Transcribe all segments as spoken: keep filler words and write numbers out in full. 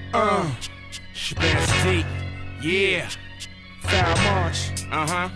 Uh, Shabazz D, yeah. Foul March. Uh-huh.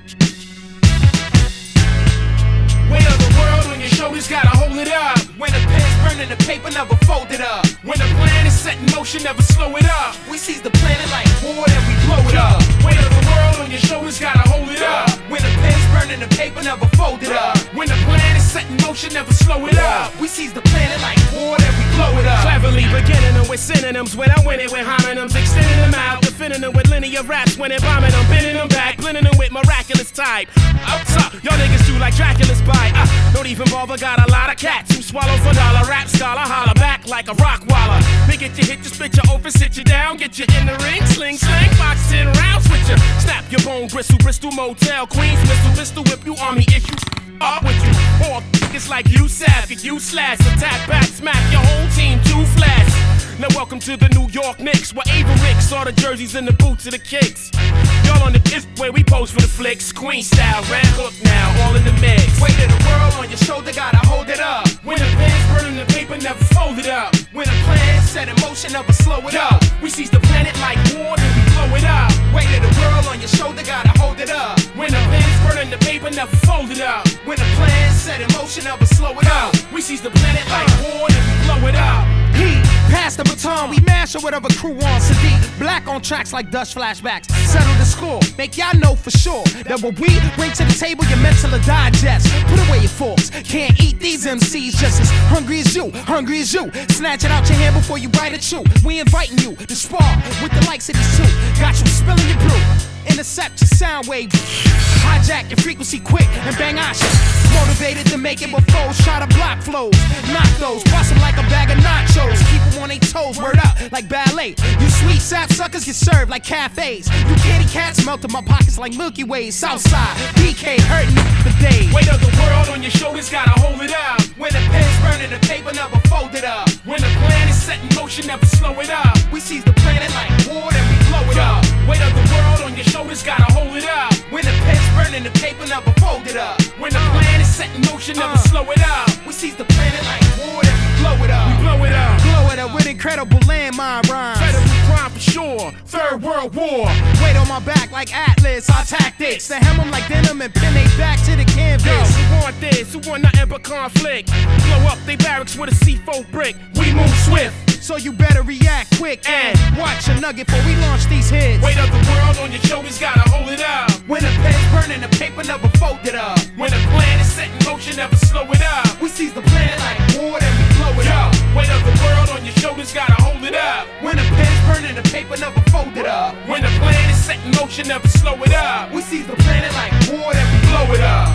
Weight of the world on your shoulders, gotta hold it up. When the pen's burning, the paper never folded up. When the plan is set in motion, never slow it up. We seize the planet like war, then we blow it up. Weight of the world on your shoulders, gotta hold it up. When the pen's burning, the paper never folded up. When the plan is set in motion, never slow it up. We seize the planet like war, then we blow it up. Cleverly beginning them with synonyms. When I win it with homonyms, extending them out, defending them with linear raps. When they're bombing them, bending them back, blending them with miraculous type. Up top, y'all niggas do like Dracula's bite. Uh, don't even bother, got a lot of cats who swallow for dollar. Rap scholar, holler back like a rock waller. They get you hit, you spit you open, sit you down, get you in the ring, sling, sling, box ten rounds with you. Snap your bone, bristle, Bristol Motel, Queens, missile, pistol whip you, army issue. Up with you, or it's like you sab, get you slash, attack back, smack your whole team, two flash. Now welcome to the New York Knicks, where Ava Rick saw the jerseys and the boots of the kicks. Y'all on the is where we pose for the flicks, Queen style, red hook now, all in the mix. Weight of the world on your shoulder, gotta hold it up. When the pen's burning, the paper never fold it up. When the plan set in motion, never slow it up. We seize the planet like war, then we blow it up. Weight of the world on your shoulder, gotta hold it up. When the pen's burning, the paper never fold it up. When the plan set in motion, never slow it up. We seize the planet like war, then we blow it up. Heat, pass the baton, we mash or whatever crew on Sadiq. Black on tracks like Dutch flashbacks. Settle the score, make y'all know for sure that what we bring to the table, your mental will digest. Put away your forks, can't eat these M Cs just as hungry as you, hungry as you. Snatch it out your hand before you bite it chew. We inviting you to spar with the likes of these two. Got you spilling your brew, intercept your sound wave. Hijack your frequency quick and bang on shit. Motivated to make it before shot of block flows. Knock those, bust them like a bag of nachos. Keep them on their toes, word up like ballet. You sweet sap suckers get served like cafes. You candy cats melt in my pockets like Milky Way. Southside, B K hurting for days. Weight of the world on your shoulders, gotta hold it up. When the pen's burning, the paper never fold it up. When the plan is set in motion, never slow it up. We seize the planet like war, then we blow it up. Weight of the world on your shoulders, gotta hold it up. When the pen's burning, the paper never fold it up. When the plan is set in motion, never uh, slow it up. We seize the planet like war, then we blow it up. We blow it up. Blow it up with incredible landmine rhymes. Federal crime for sure. Third World War. Weight on my back like Atlas, our tactics. To hem them like denim and pin they back to the canvas. Yo, who want this? Who want nothing but conflict? Blow up they barracks with a C four brick. We move swift. So you better react quick and watch a nugget before we launch these hits. Weight of the world on your shoulders, gotta hold it up. When the pen's burning, the paper never folded up. When the plan is set in motion, never slow it up. We seize the planet like war, then we blow it Yo, up. weight of the world on your shoulders, gotta hold it up. When the pen's burning, the paper never folded up. When the plan is set in motion, never slow it up. We seize the planet like war, then we blow it up.